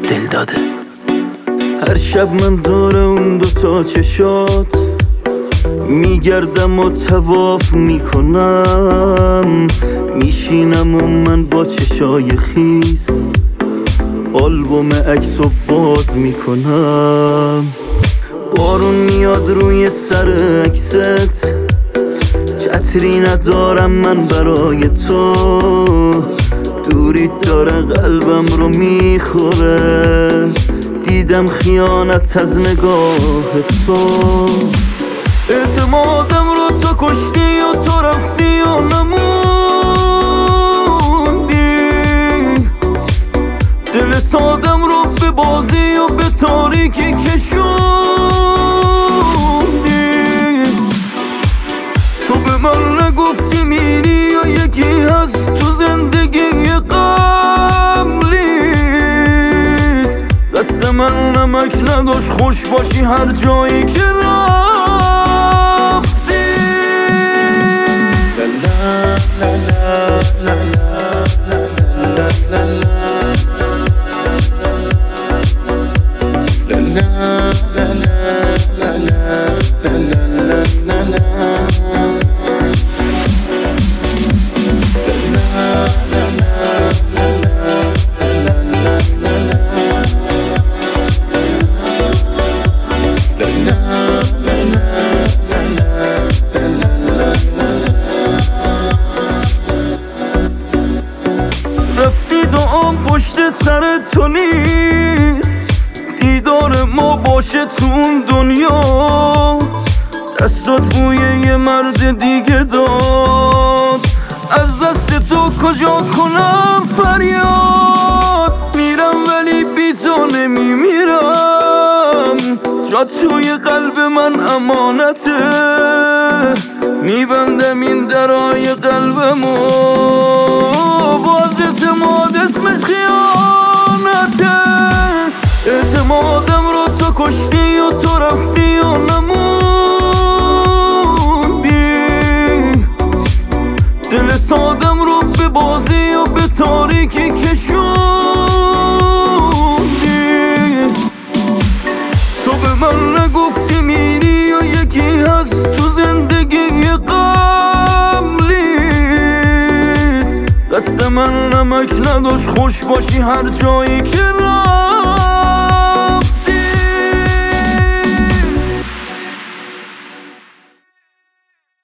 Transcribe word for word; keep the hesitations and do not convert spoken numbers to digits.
دل داده. هر شب من دور اون دوتا چشات میگردم و طواف میکنم، میشینم و من با چشای خیس آلبوم عکس و باز میکنم. بارون میاد روی سر عکست، چتری ندارم من برای تو، دوریت داره قلبم رو میخوره، دیدم خیانت از نگاه تو. اعتمادم رو تو کشتی و تو رفتی و نموندی، دل سادم رو به بازی و به تاریکی کشوندی. تو به من نگفتی میری یا یکی هست تو زندگی قبلیت، دست من نمک نداشت خوش باشی هر جایی که رفتی. لا لا لا لا لا لا پشت سر تو نیست، دیدار ما باشه تو اون دنیا، دستات بوی یه مرد دیگه داد، از دست تو کجا کنم فریاد، میرم ولی بی تو نمیمیرم، جا توی قلب من امانته، میبندم این درای قلبمو، باز اعتماد اسمش خیانته. اعتمادم رو تو کشتی و تو رفتی و نموندی، دل سادم رو به بازی و به تاریکی کشوندی. تو به من نگفتی میری یا یکی هست تو زندگی قبلیت، دست من نمک نداشت خوش باشی هر جایی که رفتی.